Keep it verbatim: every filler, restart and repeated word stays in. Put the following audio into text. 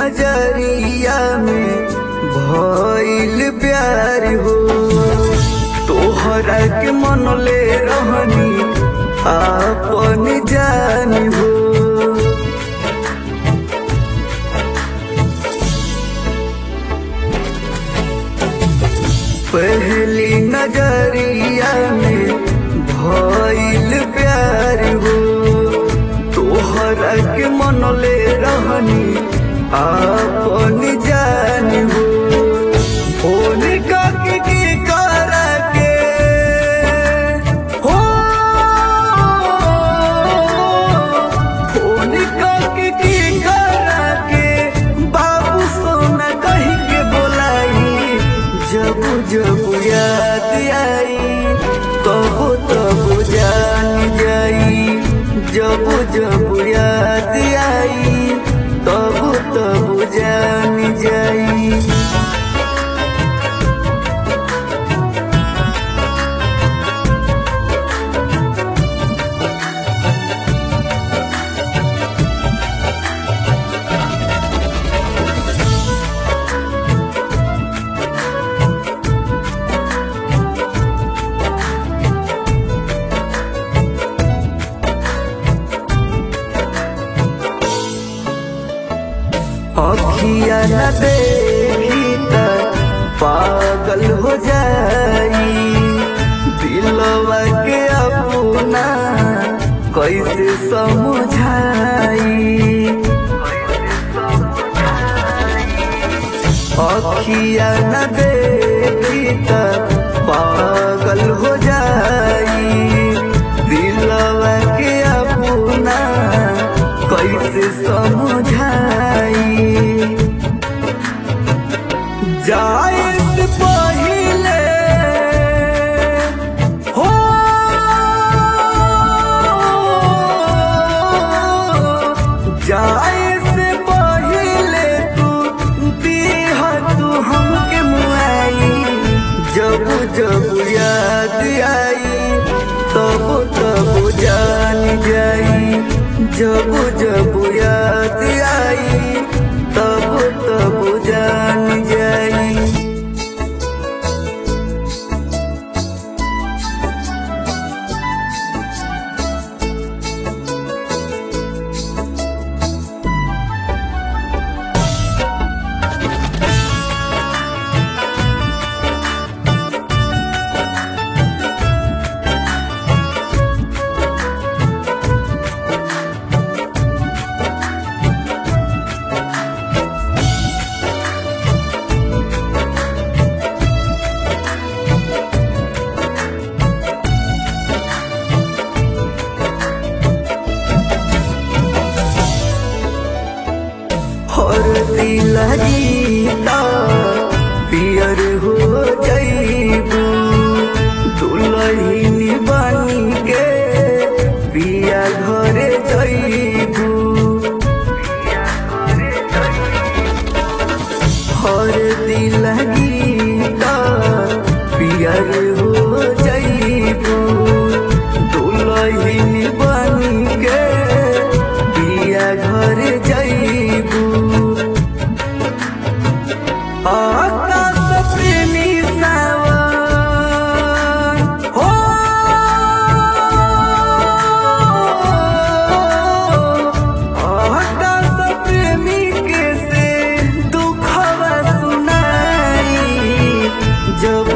नजरिया में भइल प्यार हो। तोहरा के मन ले रहनी आपन जान हो। पहली नजरिया में भइल प्यार हो। तोहरा के मन ले रहनी आपन जान हो। फोन करके की करा के हो, फोन करके की करा के बाबू सोना कह के बोलाई। जब जब याद आई तब तब जान जाई। जब जब याद आई तब तब जान जाई। अखिया न देखी त पागल हो जाई। दिलवा के अपना कैसे समझाई। अखिया न देखी त पागल हो जाई। दिलवा के अपना कैसे समझाई। जाए से पहिले हो, जाए से पहिले तू दीह तू हमके मुआई। जब जब याद आई तब तब जान जाई। जब जब याद आई तब तब जान जाई। हरदी लगीता पियर हो जाइबू। दुल्हन बन के पिया घरे जाइबू। हरदी लगीता पियर हो जाइबू। दुल्हन बन के पिया घरे जाइबू। आकाश प्रेमी सावन हो, आकाश प्रेमी के से दुखवा सुनाई। जब